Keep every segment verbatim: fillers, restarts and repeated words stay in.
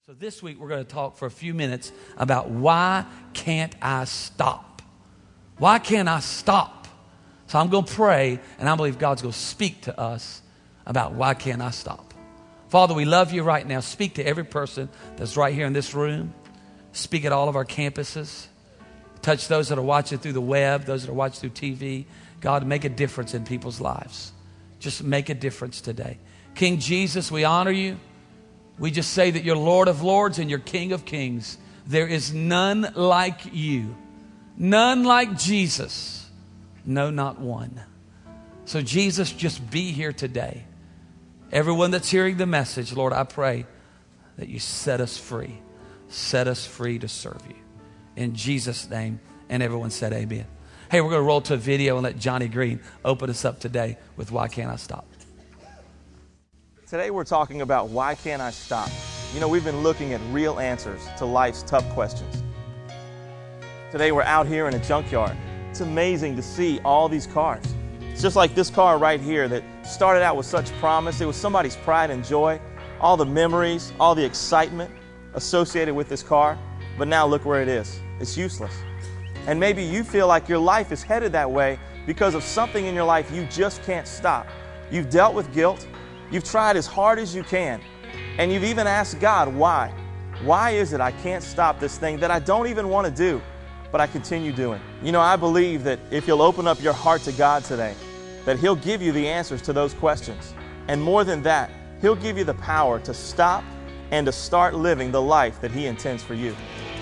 So this week we're going to talk for a few minutes about why can't I stop? Why can't I stop? So I'm going to pray, and I believe God's going to speak to us about why can't I stop. Father, we love you right now. Speak to every person that's right here in this room. Speak at all of our campuses. Touch those that are watching through the web, those that are watching through T V. God, make a difference in people's lives. Just make a difference today. King Jesus, we honor you. We just say that you're Lord of Lords and you're King of Kings. There is none like you. None like Jesus. No, not one. So Jesus, just be here today. Everyone that's hearing the message, Lord, I pray that you set us free. Set us free to serve you. In Jesus' name. And everyone said amen. Hey, we're going to roll to a video and let Johnny Green open us up today with Why Can't I Stop? Today we're talking about why can't I stop? You know, we've been looking at real answers to life's tough questions. Today we're out here in a junkyard. It's amazing to see all these cars. It's just like this car right here that started out with such promise. It was somebody's pride and joy, all the memories, all the excitement associated with this car. But now look where it is. It's useless. And maybe you feel like your life is headed that way because of something in your life you just can't stop. You've dealt with guilt. You've tried as hard as you can, and you've even asked God, why? Why is it I can't stop this thing that I don't even want to do, but I continue doing? You know, I believe that if you'll open up your heart to God today, that He'll give you the answers to those questions. And more than that, He'll give you the power to stop and to start living the life that He intends for you.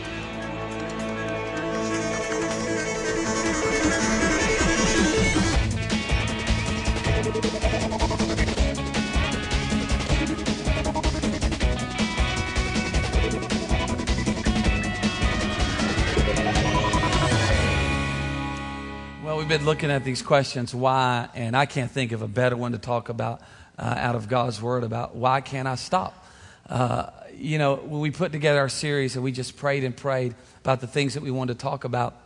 We've been looking at these questions, why, and I can't think of a better one to talk about uh, out of God's Word about why can't I stop? Uh, you know, when we put together our series and we just prayed and prayed about the things that we wanted to talk about,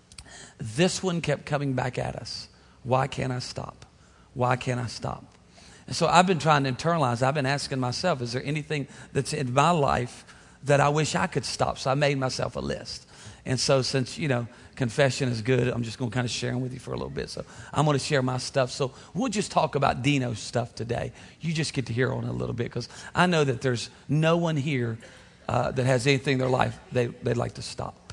this one kept coming back at us. Why can't I stop? Why can't I stop? And so I've been trying to internalize. I've been asking myself, is there anything that's in my life that I wish I could stop? So I made myself a list. And so since, you know, confession is good, I'm just going to kind of share them with you for a little bit. So I'm going to share my stuff. So we'll just talk about Dino's stuff today. You just get to hear on it a little bit because I know that there's no one here uh, that has anything in their life they, they'd like to stop.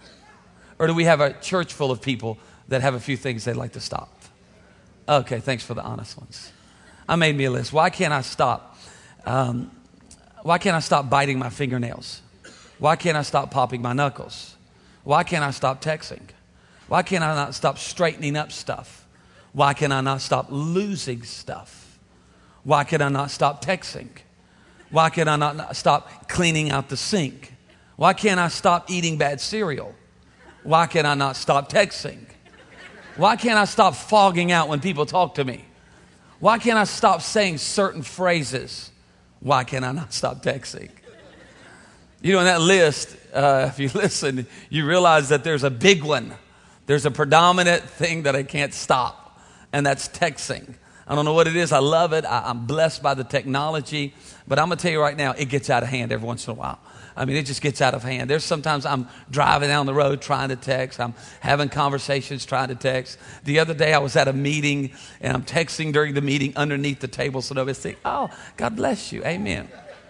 Or do we have a church full of people that have a few things they'd like to stop? Okay, thanks for the honest ones. I made me a list. Why can't I stop? Um, why can't I stop biting my fingernails? Why can't I stop popping my knuckles? Why can't I stop texting? Why can't I not stop straightening up stuff? Why can I not stop losing stuff? Why can I not stop texting? Why can I not stop cleaning out the sink? Why can't I stop eating bad cereal? Why can I not stop texting? Why can't I stop fogging out when people talk to me? Why can't I stop saying certain phrases? Why can I not stop texting? You know, in that list, uh, if you listen, you realize that there's a big one. There's a predominant thing that I can't stop, and that's texting. I don't know what it is. I love it. I, I'm blessed by the technology. But I'm going to tell you right now, it gets out of hand every once in a while. I mean, it just gets out of hand. There's sometimes I'm driving down the road trying to text. I'm having conversations trying to text. The other day I was at a meeting, and I'm texting during the meeting underneath the table so nobody's thinking, oh, God bless you. Amen.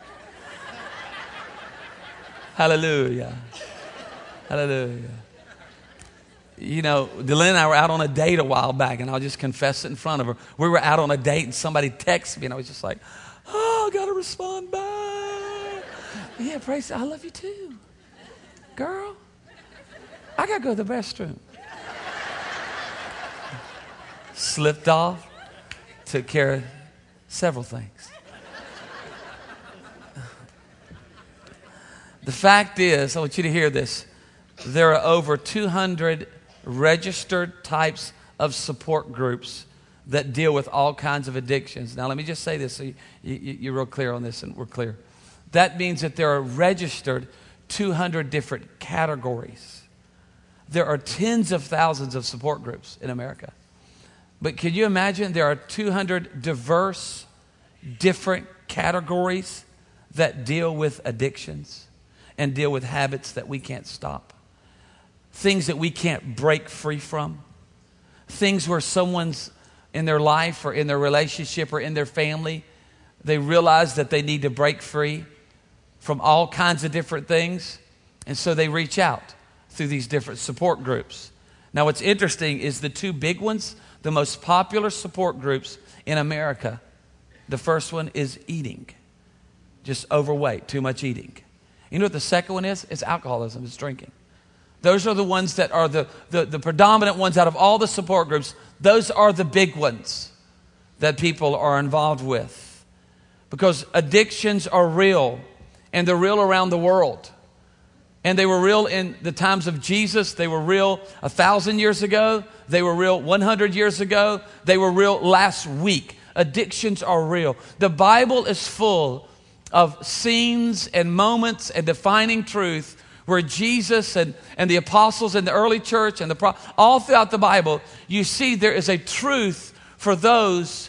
Hallelujah. Hallelujah. You know, Dylan and I were out on a date a while back, and I'll just confess it in front of her. We were out on a date, and somebody texted me, and I was just like, oh, I got to respond back. Yeah, praise God. I love you too. Girl, I got to go to the restroom. Slipped off, took care of several things. The fact is, I want you to hear this, there are over two hundred registered types of support groups that deal with all kinds of addictions. Now, let me just say this so you, you, you're real clear on this and we're clear. That means that there are registered two hundred different categories. There are tens of thousands of support groups in America. But can you imagine there are two hundred diverse, different categories that deal with addictions and deal with habits that we can't stop. Things that we can't break free from. Things where someone's in their life or in their relationship or in their family, they realize that they need to break free from all kinds of different things. And so they reach out through these different support groups. Now what's interesting is the two big ones, the most popular support groups in America. The first one is eating. Just overweight, too much eating. You know what the second one is? It's alcoholism, it's drinking. Those are the ones that are the, the, the predominant ones out of all the support groups. Those are the big ones that people are involved with. Because addictions are real, and they're real around the world. And they were real in the times of Jesus. They were real a thousand years ago. They were real one hundred years ago. They were real last week. Addictions are real. The Bible is full of scenes and moments and defining truth where Jesus and, and the apostles in the early church and the pro- all throughout the Bible, you see there is a truth for those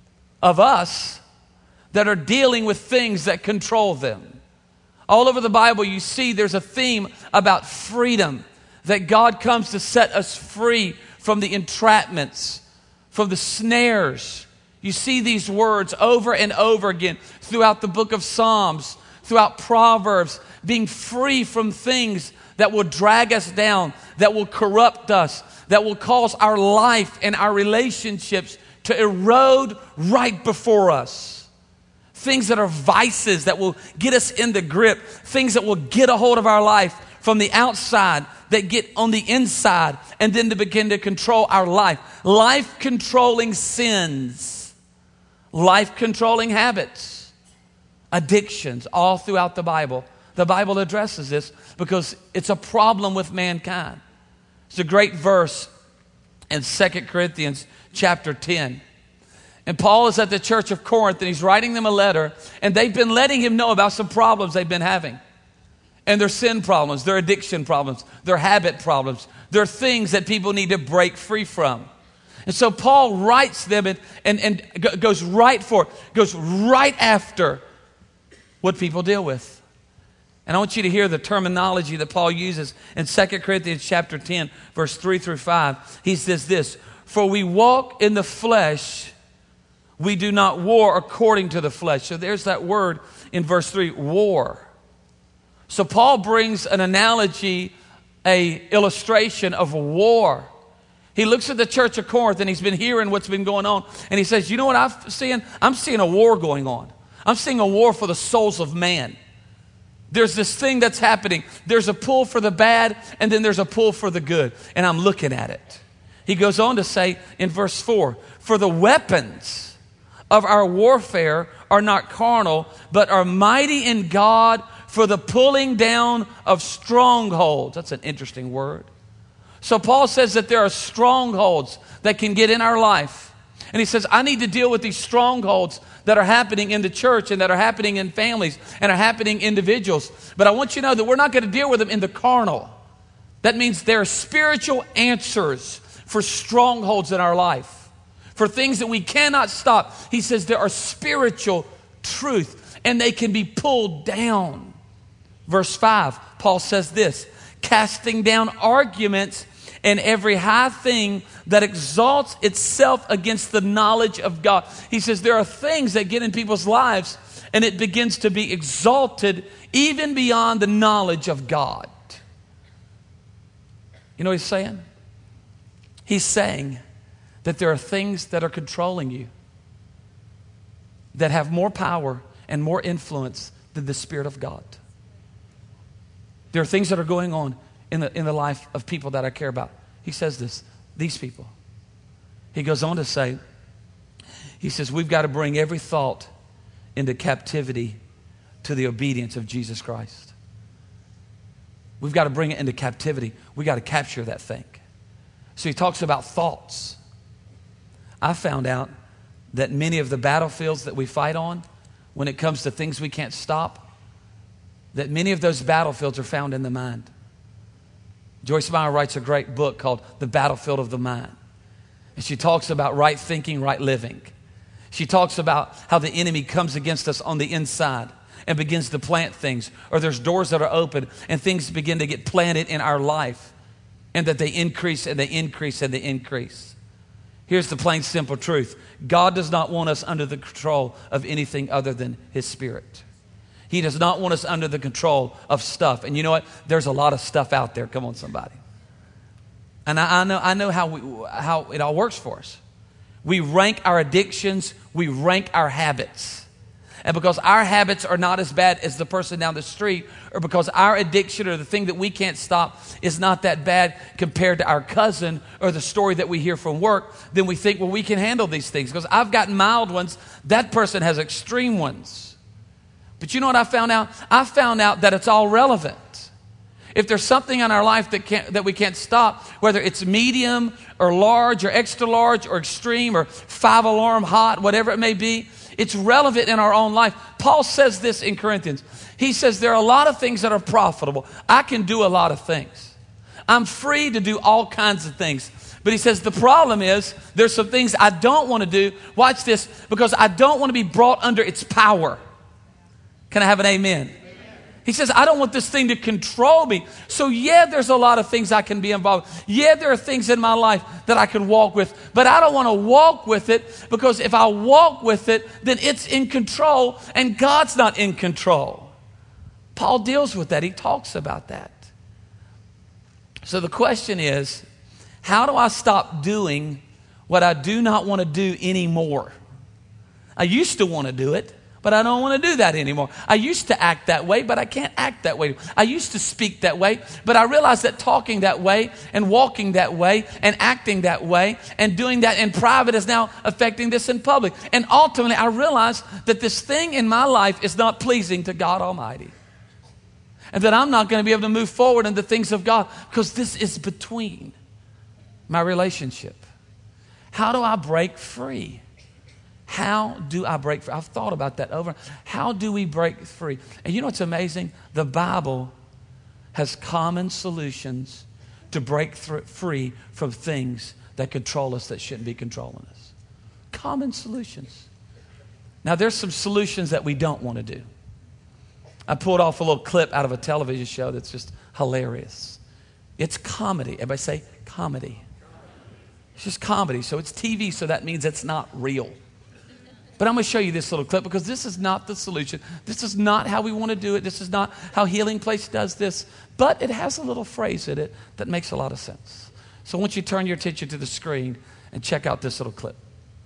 of us that are dealing with things that control them. All over the Bible, you see there's a theme about freedom, that God comes to set us free from the entrapments, from the snares. You see these words over and over again throughout the book of Psalms, throughout Proverbs, being free from things that will drag us down, that will corrupt us, that will cause our life and our relationships to erode right before us. Things that are vices that will get us in the grip, things that will get a hold of our life from the outside, that get on the inside, and then to begin to control our life. Life-controlling sins, life-controlling habits, addictions, all throughout the Bible. The Bible addresses this because it's a problem with mankind. It's a great verse in Second Corinthians chapter ten. And Paul is at the church of Corinth and he's writing them a letter, and they've been letting him know about some problems they've been having. And their sin problems, their addiction problems, their habit problems. They're things that people need to break free from. And so Paul writes them and, and, and goes right for, goes right after what people deal with. And I want you to hear the terminology that Paul uses in Second Corinthians chapter ten, verse three through five. He says this, "For we walk in the flesh, we do not war according to the flesh." So there's that word in verse three, war. So Paul brings an analogy, a illustration of war. He looks at the church of Corinth and he's been hearing what's been going on. And he says, you know what I'm seeing? I'm seeing a war going on. I'm seeing a war for the souls of man. There's this thing that's happening. There's a pull for the bad, and then there's a pull for the good. And I'm looking at it. He goes on to say in verse four, "For the weapons of our warfare are not carnal, but are mighty in God for the pulling down of strongholds." That's an interesting word. So Paul says that there are strongholds that can get in our life. And he says, I need to deal with these strongholds that are happening in the church and that are happening in families and are happening individuals. But I want you to know that we're not going to deal with them in the carnal. That means there are spiritual answers for strongholds in our life, for things that we cannot stop. He says there are spiritual truth and they can be pulled down. Verse five, Paul says this, "Casting down arguments and every high thing that exalts itself against the knowledge of God." He says there are things that get in people's lives and it begins to be exalted even beyond the knowledge of God. You know what he's saying? He's saying that there are things that are controlling you that have more power and more influence than the Spirit of God. There are things that are going on in the, in the life of people that I care about. He says this, these people. He goes on to say, he says, we've got to bring every thought into captivity to the obedience of Jesus Christ. We've got to bring it into captivity. We've got to capture that thing. So he talks about thoughts. I found out that many of the battlefields that we fight on, when it comes to things we can't stop, that many of those battlefields are found in the mind. Joyce Meyer writes a great book called The Battlefield of the Mind. And she talks about right thinking, right living. She talks about how the enemy comes against us on the inside. and begins to plant things, or there's doors that are open and things begin to get planted in our life, and that they increase and they increase and they increase. Here's the plain, simple truth. God does not want us under the control of anything other than His Spirit. He does not want us under the control of stuff. And you know what? There's a lot of stuff out there. Come on, somebody. And I, I know, I know how, we, how it all works for us. We rank our addictions. We rank our habits. And because our habits are not as bad as the person down the street, or because our addiction or the thing that we can't stop is not that bad compared to our cousin or the story that we hear from work, then we think, well, we can handle these things. Because I've got mild ones. That person has extreme ones. But you know what I found out? I found out that it's all relevant. If there's something in our life that can't, that we can't stop, whether it's medium or large or extra large or extreme or five alarm hot, whatever it may be, it's relevant in our own life. Paul says this in Corinthians. He says there are a lot of things that are profitable. I can do a lot of things. I'm free to do all kinds of things. But he says the problem is there's some things I don't want to do. Watch this, because I don't want to be brought under its power. Can I have an amen? He says, I don't want this thing to control me. So yeah, there's a lot of things I can be involved with. Yeah, there are things in my life that I can walk with. But I don't want to walk with it, because if I walk with it, then it's in control and God's not in control. Paul deals with that. He talks about that. So the question is, how do I stop doing what I do not want to do anymore? I used to want to do it, but I don't want to do that anymore. I used to act that way, but I can't act that way. I used to speak that way, but I realized that talking that way and walking that way and acting that way and doing that in private is now affecting this in public. And ultimately, I realized that this thing in my life is not pleasing to God Almighty. And that I'm not going to be able to move forward in the things of God, because this is between my relationship. How do I break free? How do I break free? I've thought about that over. How do we break free? And you know what's amazing? The Bible has common solutions to break th- free from things that control us that shouldn't be controlling us. Common solutions. Now, there's some solutions that we don't want to do. I pulled off a little clip out of a television show that's just hilarious. It's comedy. Everybody say comedy. It's just comedy. So it's T V, so that means it's not real. But I'm going to show you this little clip, because this is not the solution. This is not how we want to do it. This is not how Healing Place does this. But it has a little phrase in it that makes a lot of sense. So I want you to turn your attention to the screen and check out this little clip.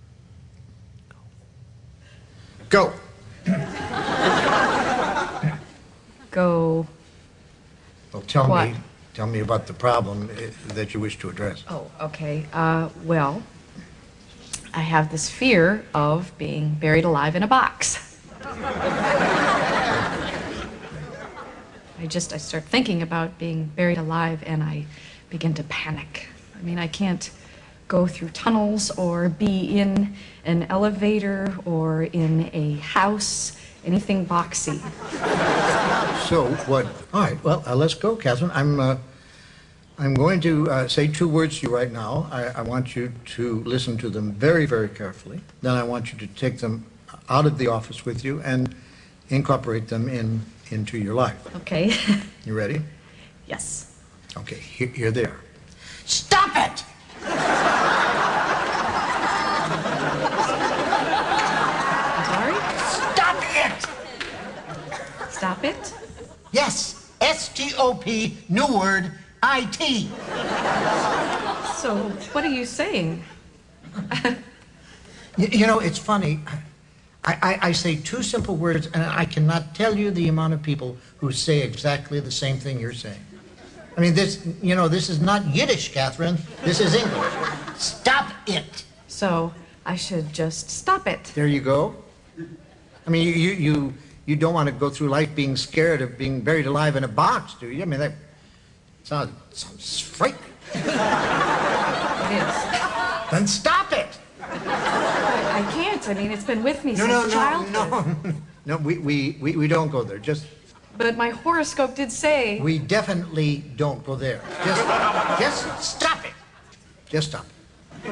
Go. Go. Well, tell What? me, tell me about the problem uh, that you wish to address. Oh, okay. Uh, well, I have this fear of being buried alive in a box. I just, I start thinking about being buried alive and I begin to panic. I mean, I can't go through tunnels or be in an elevator or in a house, anything boxy. So what? All right. Well, uh, let's go, Catherine. I'm. Uh, I'm going to uh, say two words to you right now. I, I want you to listen to them very, very carefully. Then I want you to take them out of the office with you and incorporate them in into your life. Okay. You ready? Yes. Okay. Here, here they are. Stop it! I'm sorry? Stop it! Stop it? Yes, S T O P, new word, I T. So, what are you saying? You, you know, it's funny. I, I, I say two simple words, and I cannot tell you the amount of people who say exactly the same thing you're saying. I mean, this, you know, this is not Yiddish, Catherine. This is English. Stop it. So, I should just stop it. There you go. I mean, you, you, you, you don't want to go through life being scared of being buried alive in a box, do you? I mean, that sounds, sounds frightening. It is. Then stop it. I can't. I mean, it's been with me No, since no, no, childhood. no. No, we, we, we, we don't go there. Just, But my horoscope did say... we definitely don't go there. Just, just stop it. Just stop it.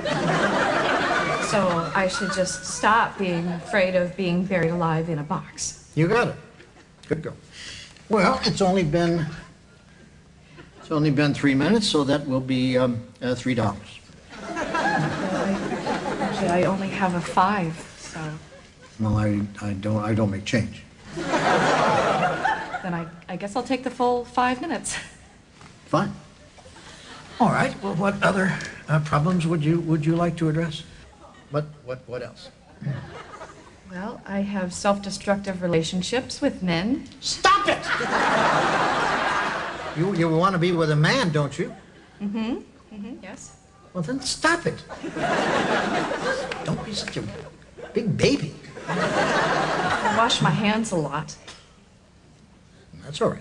So I should just stop being afraid of being buried alive in a box. You got it. Good girl. Well, it's only been it's only been three minutes, so that will be um, uh, three dollars. Actually, I only have a five, so Well, I, I don't I don't make change. then I, I guess I'll take the full five minutes. Fine. All right. Well, what other uh, problems would you would you like to address? What what what else? Well, I have self-destructive relationships with men. Stop it! You you want to be with a man, don't you? Mm-hmm. Mm-hmm. Yes. Well, then stop it. Don't be such a big baby. I wash my hands a lot. That's all right.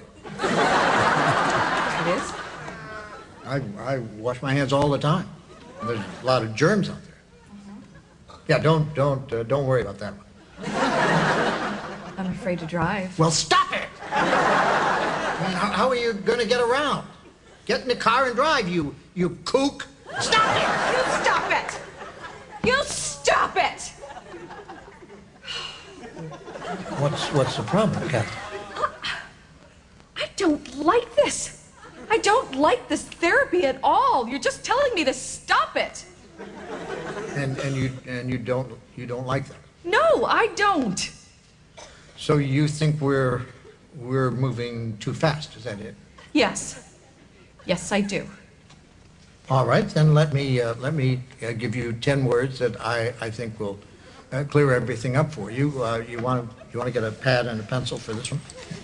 It is? I I wash my hands all the time. There's a lot of germs out there. Mm-hmm. Yeah, don't don't uh, don't worry about that one. I'm afraid to drive. Well, stop it! I mean, how, how are you going to get around? Get in the car and drive, you you kook. Stop it! You stop it! You stop it! What's what's the problem, Kathy? I don't like this. I don't like this therapy at all. You're just telling me to stop it. And and you and you don't you don't like that. No, I don't. So you think we're we're moving too fast? Is that it? Yes. Yes, I do. All right, then let me uh, let me uh, give you ten words that I, I think will uh, clear everything up for you. Uh, you want to you want to get a pad and a pencil for this one?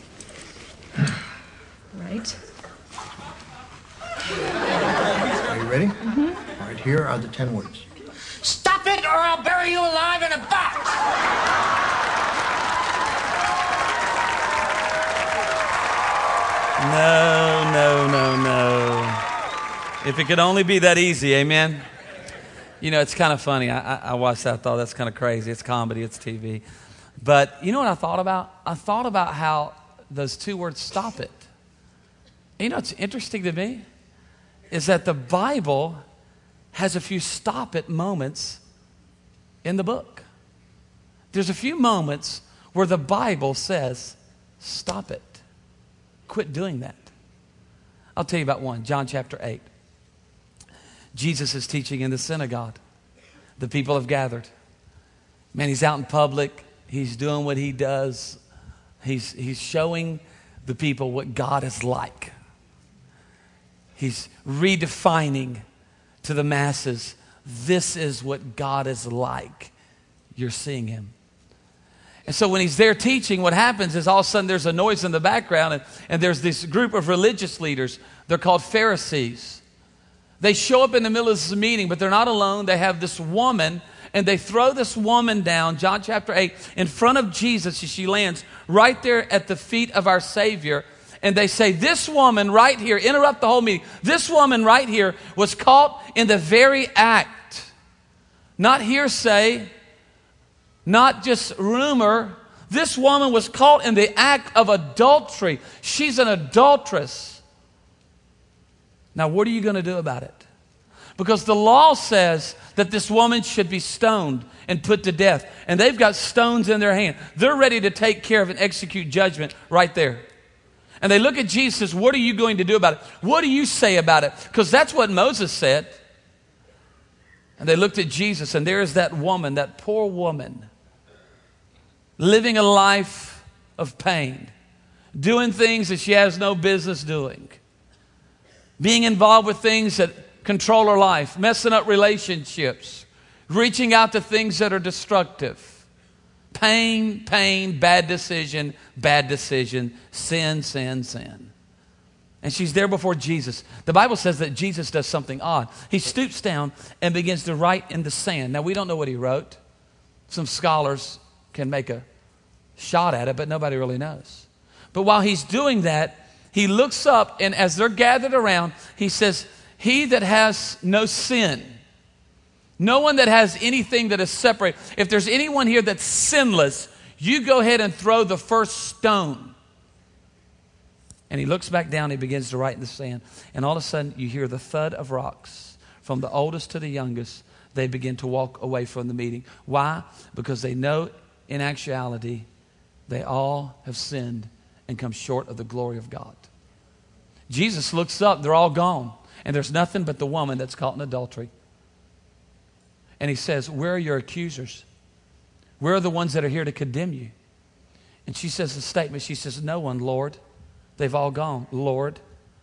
Right. Are you ready? Mm-hmm. All right, here are the ten words. Stop it, or I'll bury you alive in a box! No, no, no, no. If it could only be that easy, amen? You know, it's kind of funny. I, I, I watched that, I thought that's kind of crazy. It's comedy, it's T V. But you know what I thought about? I thought about how those two words, stop it. You know what's interesting to me? Is that the Bible has a few stop it moments in the book. There's a few moments where the Bible says, stop it. Quit doing that. I'll tell you about one, John chapter eight. Jesus is teaching in the synagogue. The people have gathered. Man, he's out in public. He's doing what he does. He's, he's showing the people what God is like. He's redefining to the masses, this is what God is like. You're seeing him. And so when he's there teaching, what happens is all of a sudden there's a noise in the background, and, and there's this group of religious leaders. They're called Pharisees. They show up in the middle of this meeting, but they're not alone. They have this woman, and they throw this woman down, John chapter eight, in front of Jesus. She lands right there at the feet of our Savior. And they say, this woman right here, interrupt the whole meeting. This woman right here was caught in the very act. Not hearsay, not just rumor. This woman was caught in the act of adultery. She's an adulteress. Now, what are you going to do about it? Because the law says that this woman should be stoned and put to death. And they've got stones in their hand. They're ready to take care of and execute judgment right there. And they look at Jesus, what are you going to do about it? What do you say about it? Because that's what Moses said. And they looked at Jesus, and there is that woman, that poor woman, living a life of pain, doing things that she has no business doing, being involved with things that control her life, messing up relationships, reaching out to things that are destructive. Pain, pain, bad decision, bad decision, sin, sin, sin. And she's there before Jesus. The Bible says that Jesus does something odd. He stoops down and begins to write in the sand. Now, we don't know what he wrote. Some scholars can make a shot at it, but nobody really knows. But while he's doing that, he looks up, and as they're gathered around, he says, he that has no sin, no one that has anything that is separate. If there's anyone here that's sinless, you go ahead and throw the first stone. And he looks back down, he begins to write in the sand. And all of a sudden, you hear the thud of rocks. From the oldest to the youngest, they begin to walk away from the meeting. Why? Because they know in actuality, they all have sinned and come short of the glory of God. Jesus looks up, they're all gone, and there's nothing but the woman that's caught in adultery. And he says, where are your accusers? Where are the ones that are here to condemn you? And she says the statement, she says, no one, Lord. They've all gone, Lord.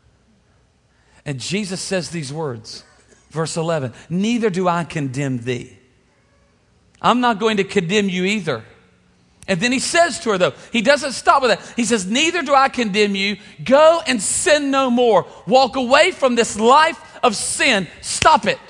And Jesus says these words, verse eleven, neither do I condemn thee. I'm not going to condemn you either. And then he says to her, though, he doesn't stop with that. He says, neither do I condemn you. Go and sin no more. Walk away from this life of sin. Stop it.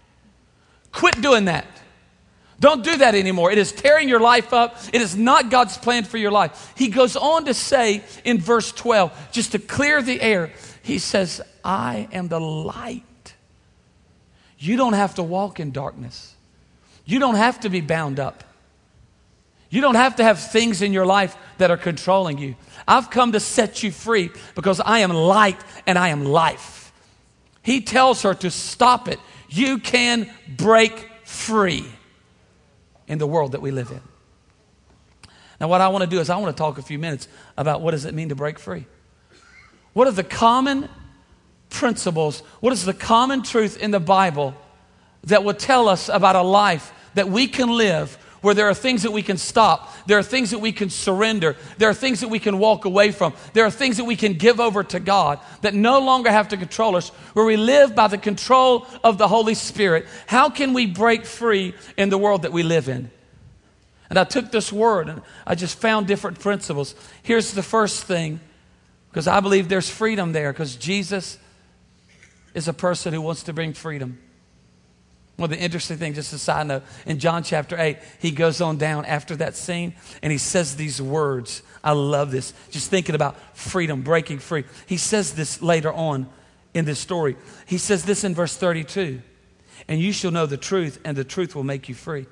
Quit doing that. Don't do that anymore. It is tearing your life up. It is not God's plan for your life. He goes on to say in verse twelve, just to clear the air, he says, I am the light. You don't have to walk in darkness. You don't have to be bound up. You don't have to have things in your life that are controlling you. I've come to set you free because I am light and I am life. He tells her to stop it. You can break free in the world that we live in. Now, what I want to do is I want to talk a few minutes about what does it mean to break free. What are the common principles? What is the common truth in the Bible that will tell us about a life that we can live where there are things that we can stop, there are things that we can surrender, there are things that we can walk away from, there are things that we can give over to God that no longer have to control us, where we live by the control of the Holy Spirit? How can we break free in the world that we live in? And I took this word and I just found different principles. Here's the first thing, because I believe there's freedom there, because Jesus is a person who wants to bring freedom. One of the interesting things, just a side note, in John chapter eight, he goes on down after that scene and he says these words. I love this. Just thinking about freedom, breaking free. He says this later on in this story. He says this in verse thirty-two. And you shall know the truth, and the truth will make you free.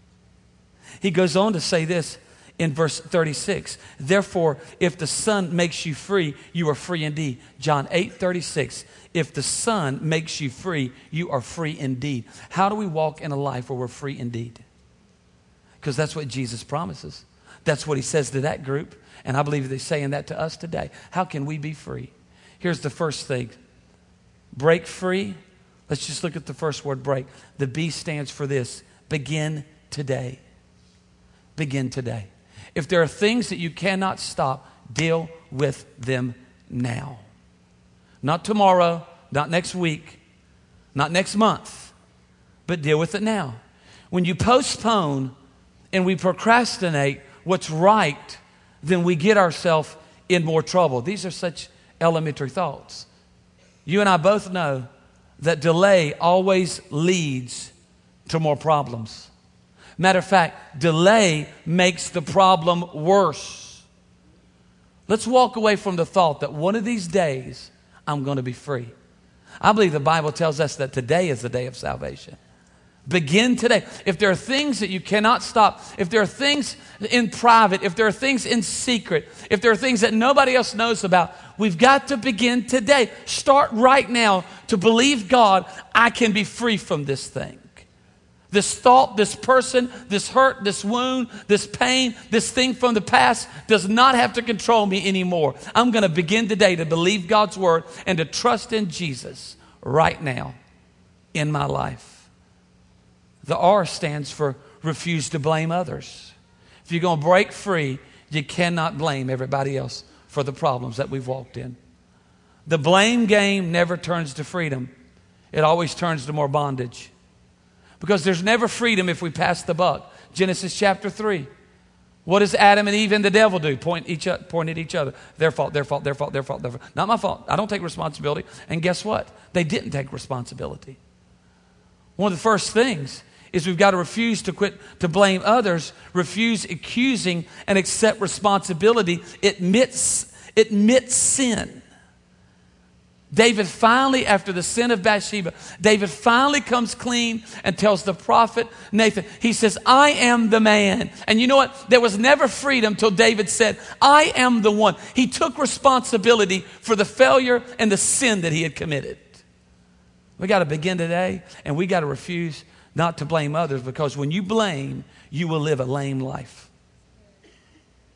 He goes on to say this in verse thirty-six. Therefore, if the Son makes you free, you are free indeed. John eight thirty-six. If the Son makes you free, you are free indeed. How do we walk in a life where we're free indeed? Because that's what Jesus promises. That's what he says to that group. And I believe they're saying that to us today. How can we be free? Here's the first thing. Break free. Let's just look at the first word, break. The B stands for this. Begin today. Begin today. If there are things that you cannot stop, deal with them now. Not tomorrow, not next week, not next month, but deal with it now. When you postpone and we procrastinate what's right, then we get ourselves in more trouble. These are such elementary thoughts. You and I both know that delay always leads to more problems. Matter of fact, delay makes the problem worse. Let's walk away from the thought that one of these days I'm going to be free. I believe the Bible tells us that today is the day of salvation. Begin today. If there are things that you cannot stop, if there are things in private, if there are things in secret, if there are things that nobody else knows about, we've got to begin today. Start right now to believe God, I can be free from this thing. This thought, this person, this hurt, this wound, this pain, this thing from the past does not have to control me anymore. I'm going to begin today to believe God's word and to trust in Jesus right now in my life. The R stands for refuse to blame others. If you're going to break free, you cannot blame everybody else for the problems that we've walked in. The blame game never turns to freedom. It always turns to more bondage. Because there's never freedom if we pass the buck. Genesis chapter three. What does Adam and Eve and the devil do? Point, each, point at each other. Their fault, their fault, their fault, their fault, their fault. Not my fault. I don't take responsibility. And guess what? They didn't take responsibility. One of the first things is we've got to refuse to quit to blame others, refuse accusing, and accept responsibility. Admits, admits sin. David finally, after the sin of Bathsheba, David finally comes clean and tells the prophet Nathan, he says, I am the man. And you know what? There was never freedom till David said, I am the one. He took responsibility for the failure and the sin that he had committed. We got to begin today, and we got to refuse not to blame others, because when you blame, you will live a lame life.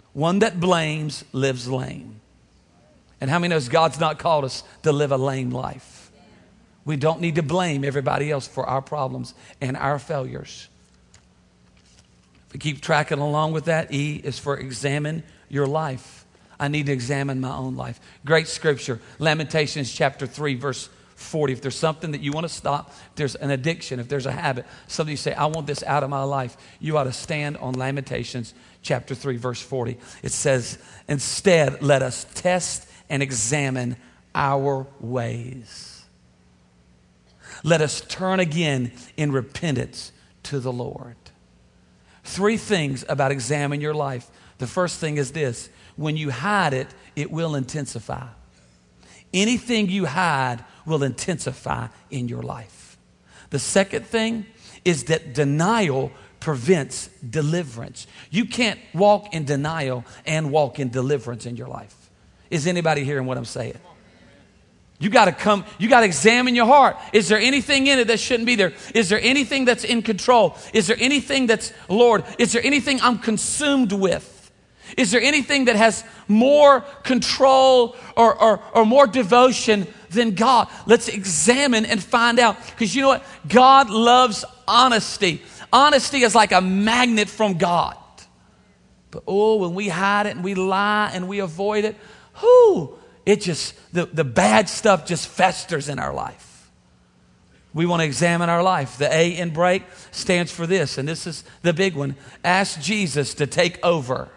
One that blames lives lame. And how many knows God's not called us to live a lame life? We don't need to blame everybody else for our problems and our failures. If we keep tracking along with that, E is for examine your life. I need to examine my own life. Great scripture, Lamentations chapter three, verse forty. If there's something that you want to stop, if there's an addiction, if there's a habit, something you say, I want this out of my life, you ought to stand on Lamentations chapter three, verse forty. It says, instead, let us test and examine our ways. Let us turn again in repentance to the Lord. Three things about examine your life. The first thing is this: when you hide it, it will intensify. Anything you hide will intensify in your life. The second thing is that denial prevents deliverance. You can't walk in denial and walk in deliverance in your life. Is anybody hearing what I'm saying? You got to come, you got to examine your heart. Is there anything in it that shouldn't be there? Is there anything that's in control? Is there anything that's, Lord, is there anything I'm consumed with? Is there anything that has more control or, or, or more devotion than God? Let's examine and find out. Because you know what? God loves honesty. Honesty is like a magnet from God. But oh, when we hide it and we lie and we avoid it, whoo, it just, the, the bad stuff just festers in our life. We want to examine our life. The A in break stands for this, and this is the big one. Ask Jesus to take over.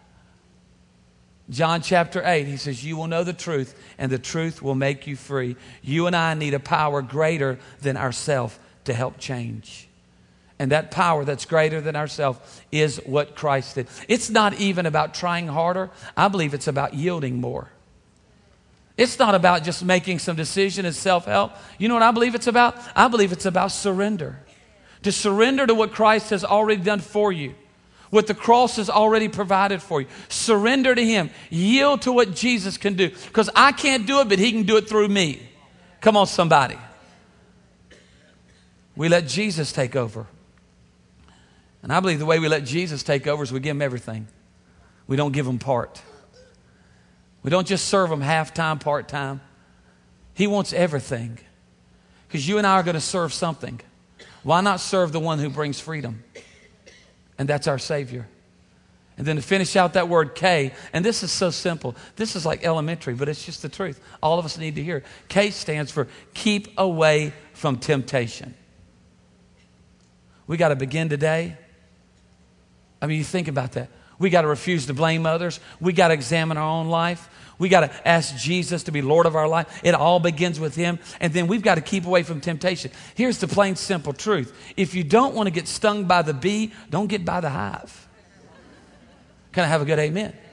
John chapter eight, he says, you will know the truth, and the truth will make you free. You and I need a power greater than ourselves to help change. And that power that's greater than ourselves is what Christ did. It's not even about trying harder. I believe it's about yielding more. It's not about just making some decision and self-help. You know what I believe it's about? I believe it's about surrender. To surrender to what Christ has already done for you. What the cross has already provided for you. Surrender to Him. Yield to what Jesus can do. Because I can't do it, but He can do it through me. Come on, somebody. We let Jesus take over. And I believe the way we let Jesus take over is we give Him everything. We don't give Him part. We don't just serve Him half-time, part-time. He wants everything. Because you and I are going to serve something. Why not serve the one who brings freedom? And that's our Savior. And then to finish out that word K, and this is so simple. This is like elementary, but it's just the truth. All of us need to hear it. K stands for keep away from temptation. We got to begin today. I mean, you think about that. We got to refuse to blame others. We got to examine our own life. We got to ask Jesus to be Lord of our life. It all begins with Him. And then we've got to keep away from temptation. Here's the plain, simple truth. If you don't want to get stung by the bee, don't get by the hive. Can I have a good amen? Amen.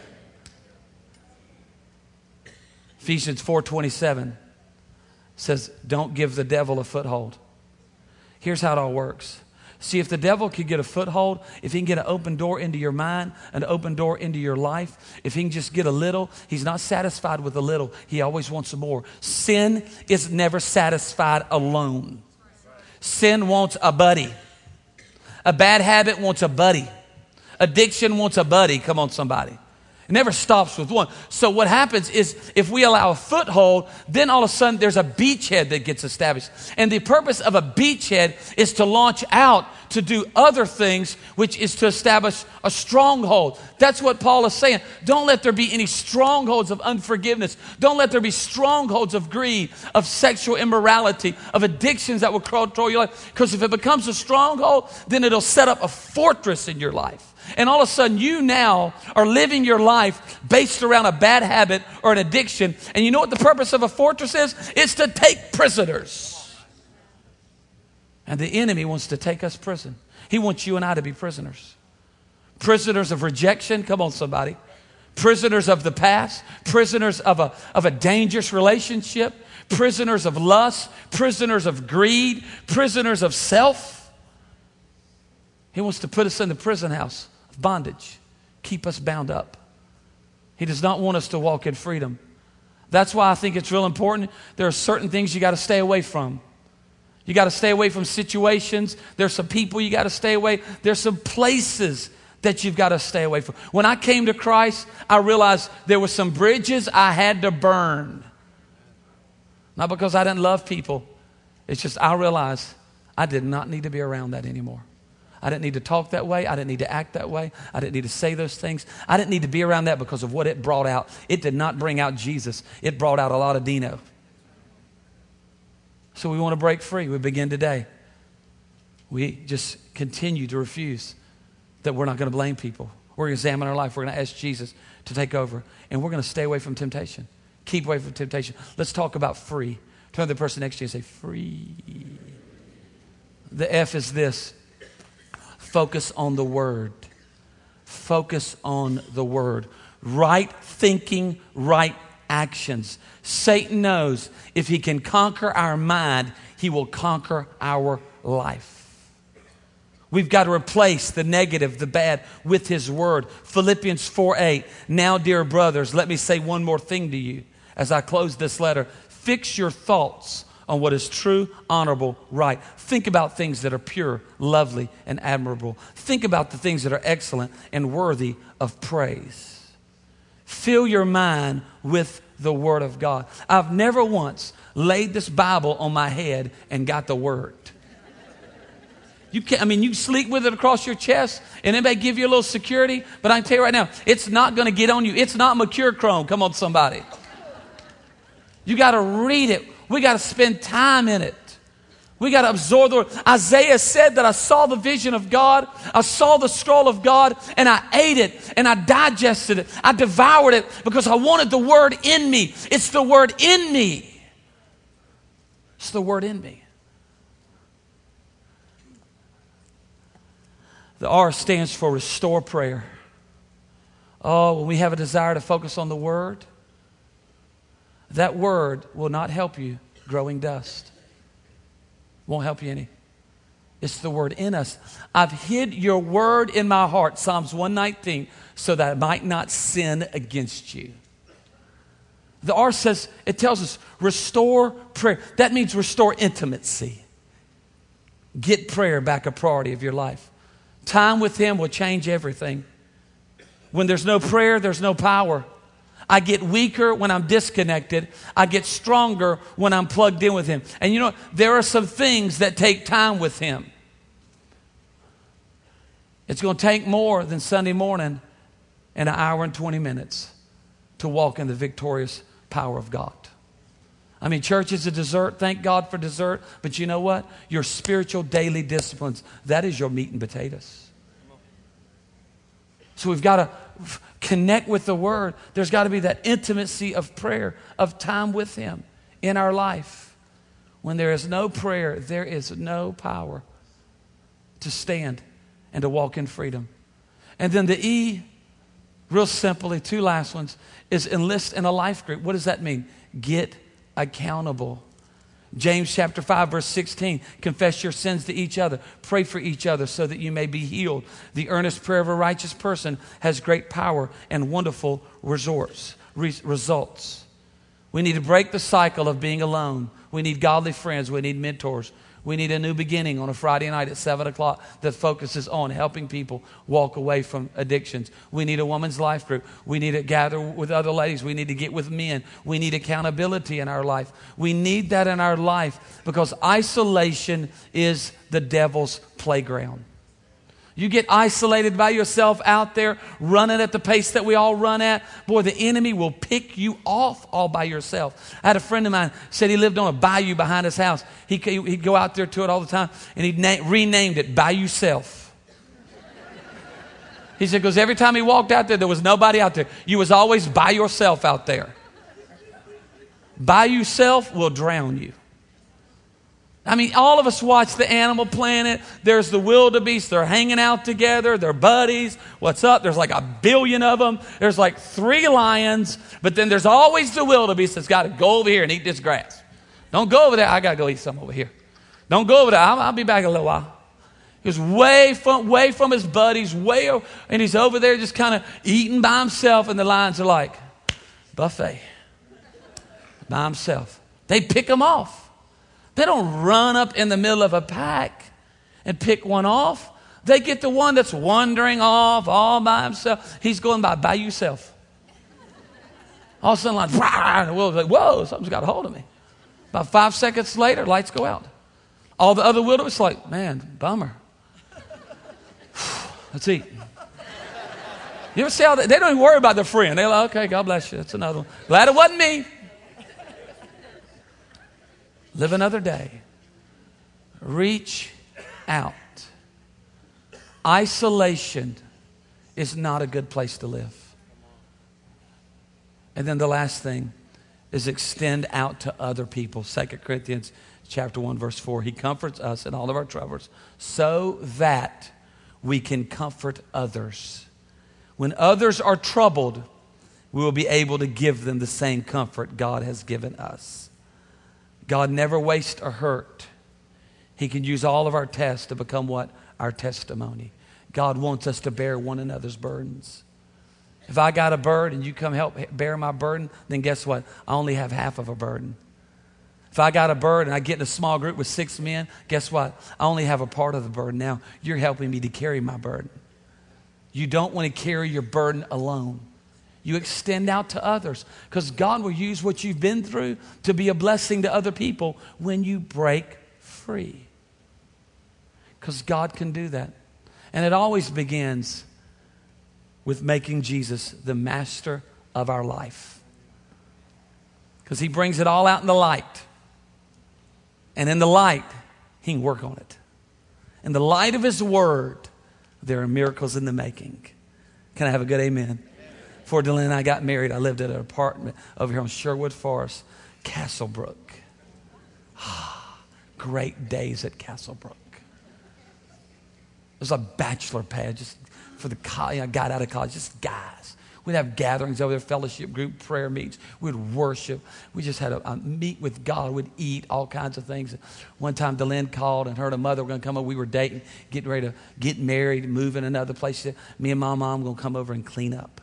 Ephesians four twenty-seven says, don't give the devil a foothold. Here's how it all works. See, if the devil could get a foothold, if he can get an open door into your mind, an open door into your life, if he can just get a little, he's not satisfied with a little. He always wants more. Sin is never satisfied alone. Sin wants a buddy. A bad habit wants a buddy. Addiction wants a buddy. Come on, somebody. It never stops with one. So what happens is if we allow a foothold, then all of a sudden there's a beachhead that gets established. And the purpose of a beachhead is to launch out to do other things, which is to establish a stronghold. That's what Paul is saying. Don't let there be any strongholds of unforgiveness. Don't let there be strongholds of greed, of sexual immorality, of addictions that will control your life. Because if it becomes a stronghold, then it'll set up a fortress in your life. And all of a sudden you now are living your life based around a bad habit or an addiction. And you know what the purpose of a fortress is? It's to take prisoners. And the enemy wants to take us prison. He wants you and I to be prisoners. Prisoners of rejection. Come on, somebody. Prisoners of the past. Prisoners of a, of a dangerous relationship. Prisoners of lust. Prisoners of greed. Prisoners of self. He wants to put us in the prison house of bondage. Keep us bound up. He does not want us to walk in freedom. That's why I think it's real important. There are certain things you got to stay away from. You got to stay away from situations. There's some people you got to stay away. There's some places that you've got to stay away from. When I came to Christ, I realized there were some bridges I had to burn. Not because I didn't love people. It's just I realized I did not need to be around that anymore. I didn't need to talk that way. I didn't need to act that way. I didn't need to say those things. I didn't need to be around that because of what it brought out. It did not bring out Jesus. It brought out a lot of Dino. So we want to break free. We begin today. We just continue to refuse that we're not going to blame people. We're going to examine our life. We're going to ask Jesus to take over. And we're going to stay away from temptation. Keep away from temptation. Let's talk about free. Turn to the person next to you and say, free. The F is this. Focus on the Word. Focus on the Word. Right thinking, right actions. Satan knows if he can conquer our mind, he will conquer our life. We've got to replace the negative, the bad, with His Word. Philippians four eight. Now, dear brothers, let me say one more thing to you as I close this letter. Fix your thoughts on what is true, honorable, right. Think about things that are pure, lovely, and admirable. Think about the things that are excellent and worthy of praise. Fill your mind with the Word of God. I've never once laid this Bible on my head and got the Word. You can't, I mean, you sleep with it across your chest and it may give you a little security, but I can tell you right now, it's not going to get on you. It's not mercurochrome. Come on, somebody. You got to read it. We got to spend time in it. We got to absorb the Word. Isaiah said that I saw the vision of God. I saw the scroll of God and I ate it and I digested it. I devoured it because I wanted the Word in me. It's the Word in me. It's the Word in me. The R stands for restore prayer. Oh, when we have a desire to focus on the Word, that Word will not help you growing dust. Won't help you any. It's the Word in us. I've hid your Word in my heart, Psalms one nineteen, so that I might not sin against you. The R says, it tells us, restore prayer. That means restore intimacy. Get prayer back a priority of your life. Time with Him will change everything. When there's no prayer, there's no power. I get weaker when I'm disconnected. I get stronger when I'm plugged in with Him. And you know, there are some things that take time with Him. It's going to take more than Sunday morning and an hour and twenty minutes to walk in the victorious power of God. I mean, church is a dessert. Thank God for dessert. But you know what? Your spiritual daily disciplines, that is your meat and potatoes. So we've got to f- connect with the Word. There's got to be that intimacy of prayer, of time with Him in our life. When there is no prayer, there is no power to stand and to walk in freedom. And then the E, real simply, two last ones, is enlist in a life group. What does that mean? Get accountable. James chapter five verse sixteen, confess your sins to each other, pray for each other so that you may be healed. The earnest prayer of a righteous person has great power and wonderful resorts, re- results. We need to break the cycle of being alone. We need godly friends. We need mentors. We need a new beginning on a Friday night at seven o'clock that focuses on helping people walk away from addictions. We need a woman's life group. We need to gather with other ladies. We need to get with men. We need accountability in our life. We need that in our life because isolation is the devil's playground. You get isolated by yourself out there running at the pace that we all run at. Boy, the enemy will pick you off all by yourself. I had a friend of mine said he lived on a bayou behind his house. He, he'd go out there to it all the time and he na- renamed it Bayou Self. He said, because every time he walked out there, there was nobody out there. You was always by yourself out there. Bayou Self will drown you. I mean, all of us watch the Animal Planet. There's the wildebeest. They're hanging out together. They're buddies. What's up? There's like a billion of them. There's like three lions. But then there's always the wildebeest that's got to go over here and eat this grass. Don't go over there. I got to go eat some over here. Don't go over there. I'll, I'll be back in a little while. He was way from, way from his buddies, way over, and he's over there just kind of eating by himself. And the lions are like, buffet. By himself. They pick him off. They don't run up in the middle of a pack and pick one off. They get the one that's wandering off all by himself. He's going by by yourself. All of a sudden, like, rah, and the wilderness like, whoa, something's got a hold of me. About five seconds later, lights go out. All the other wilderness like, man, bummer. Let's eat. You ever see how they, they don't even worry about their friend. They're like, okay, God bless you. That's another one. Glad it wasn't me. Live another day. Reach out. Isolation is not a good place to live. And then the last thing is extend out to other people. Second Corinthians chapter one, verse four. He comforts us in all of our troubles so that we can comfort others. When others are troubled, we will be able to give them the same comfort God has given us. God never wastes a hurt. He can use all of our tests to become what? Our testimony. God wants us to bear one another's burdens. If I got a burden and you come help bear my burden, then guess what? I only have half of a burden. If I got a burden and I get in a small group with six men, guess what? I only have a part of the burden. Now, you're helping me to carry my burden. You don't want to carry your burden alone. You extend out to others because God will use what you've been through to be a blessing to other people when you break free. Because God can do that. And it always begins with making Jesus the master of our life. Because he brings it all out in the light. And in the light, he can work on it. In the light of his word, there are miracles in the making. Can I have a good amen? Before Dylan and I got married, I lived at an apartment over here on Sherwood Forest, Castlebrook. Great days at Castlebrook. It was a bachelor pad just for the college. I got out of college, just guys. We'd have gatherings over there, fellowship group, prayer meetings. We'd worship. We just had a, a meet with God. We'd eat all kinds of things. One time, Dylan called and heard a mother were going to come over. We were dating, getting ready to get married, move in another place. She said, me and my mom are going to come over and clean up.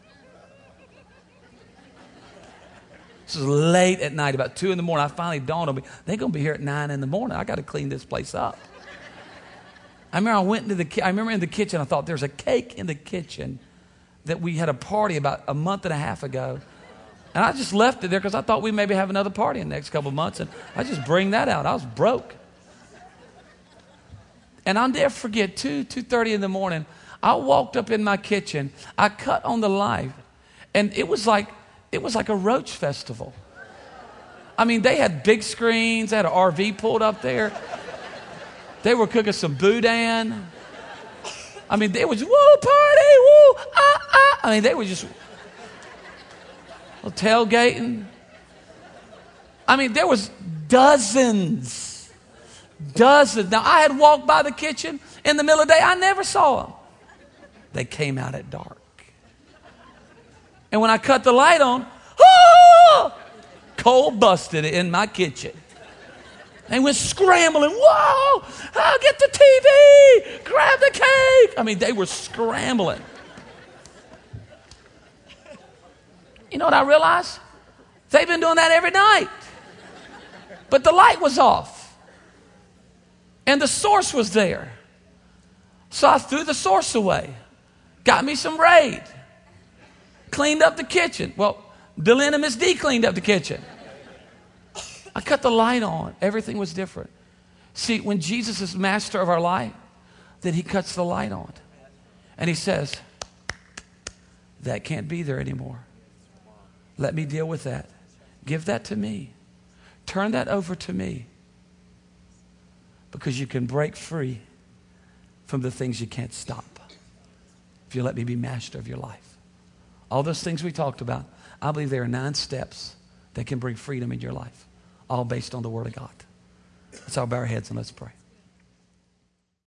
This was late at night, about two in the morning. I finally dawned on me, they're going to be here at nine in the morning. I got to clean this place up. I remember I went into the, I remember in the kitchen, I thought there's a cake in the kitchen that we had a party about a month and a half ago. And I just left it there because I thought we maybe have another party in the next couple of months. And I just bring that out. I was broke. And I'll never forget, two, two thirty in the morning, I walked up in my kitchen. I cut on the light. And it was like, it was like a roach festival. I mean, they had big screens. They had an R V pulled up there. They were cooking some boudin. I mean, they was, woo, party, woo, ah, ah. I mean, they were just tailgating. I mean, there was dozens, dozens. Now, I had walked by the kitchen in the middle of the day. I never saw them. They came out at dark. And when I cut the light on, oh, cold busted in my kitchen. They went scrambling. Whoa, I'll get the T V, grab the cake. I mean, they were scrambling. You know what I realized? They've been doing that every night. But the light was off. And the source was there. So I threw the source away. Got me some Raid. Cleaned up the kitchen. Well, Dylan and Miss D cleaned up the kitchen. I cut the light on. Everything was different. See, when Jesus is master of our life, then he cuts the light on. And he says, that can't be there anymore. Let me deal with that. Give that to me. Turn that over to me. Because you can break free from the things you can't stop if you let me be master of your life. All those things we talked about, I believe there are nine steps that can bring freedom in your life. All based on the Word of God. Let's all bow our heads and let's pray.